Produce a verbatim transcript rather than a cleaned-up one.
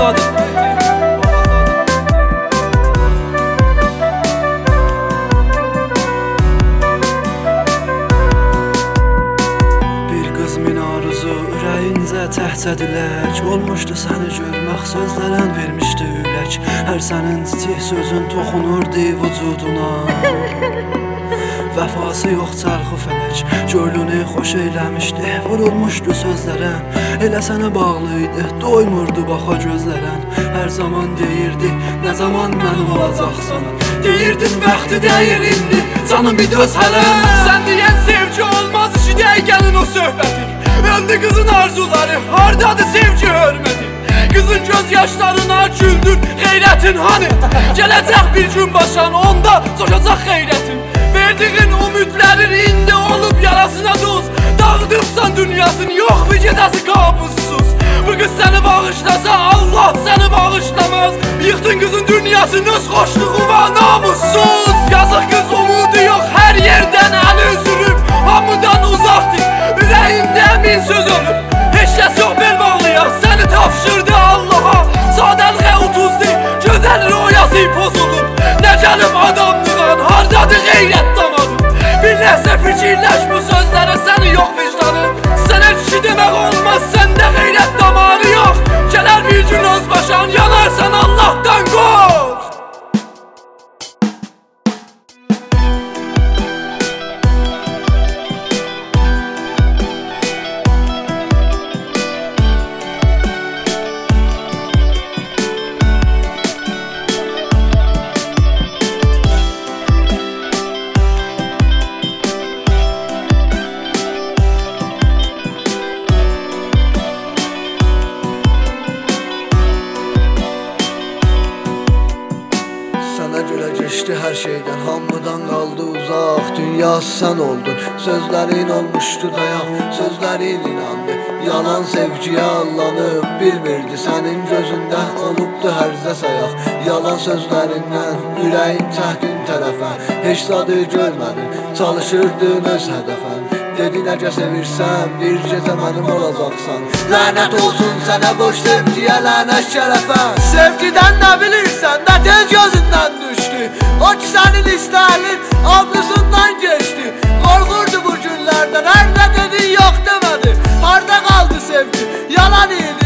boğazadır. Bir kız min arzu ürəyincə təhcədilək olmuşdu səni görmək, sözlərən vermişdi ürək. Hər sənin çiçək sözün toxunurdu vücuduna. Vəfası yox çarxı fələk, gönlünü xoş eyləmişdi, vurulmuşdu sözlərən. Elə sənə bağlı idi, doymurdu baxa gözlərən. Hər zaman deyirdi, nə zaman mənim olacaqsan. Deyirdin vaxtı deyir indi, canım bir döz hələ. Sən deyən sevgi olmaz işi dəygənin o söhbəti. Öldü qızın arzuları, hardadır sevgi hörməti. Qızın göz yaşlarına güldür qeyrətin hani. Gələcək bir gün başan, onda coşacaq xeyrətin. Verdiğin umutların indi olup yarasına doz. Dağıdıbsan dünyasını, yok bir gecesi kabussuz. Bu kız seni bağışlasa Allah seni bağışlamaz. Yıktın kızın dünyasını, öz hoşluğu var namussuz. Yazık kız umudu yok, her yerden el üzürüp hamıdan uzaktır, ürəyində min söz ölüp. Heç kəs yok bel bağlayan, seni tapşırdı Allah'a. Sadəlğə utuzdu, gözəl rüyası pozulup. Ne gəlib adamlığın, hardadır qeyrət damadı. Bir nəsə fikirləş bu sözlərə, səni yox vicdanın. Sənə kişi demək olmaz, səndə qeyrət damarı yox. Gələr bir gün öz başan, yanarsan Allah'tan qorx. Geçti her şeyden, hamıdan kaldı uzak. Dünya sen oldun, sözlerin olmuştu dayak. Sözlerin inandı, yalan sevgiye allanıp. Bilmirdi senin gözünde olubdu hərzə sayaq. Yalan sözlerinden yüreğin təhdin tərəfə. Heç zadı görmədin, çalışırdın öz hədəfən. Dedin əgə sevirsən, bir gecə mənim olacaqsan. Lənət olsun sənə boş sevgiyə, lənət şərəfə. Sevgidən nə bilirsən, nə tez gözündən düşdü. O ki sənin istəyin, ablusundan geçti. Qorxurdu bu günlərdən, hər nə dedin yox demədi. Harda qaldı sevgi, yalan idi.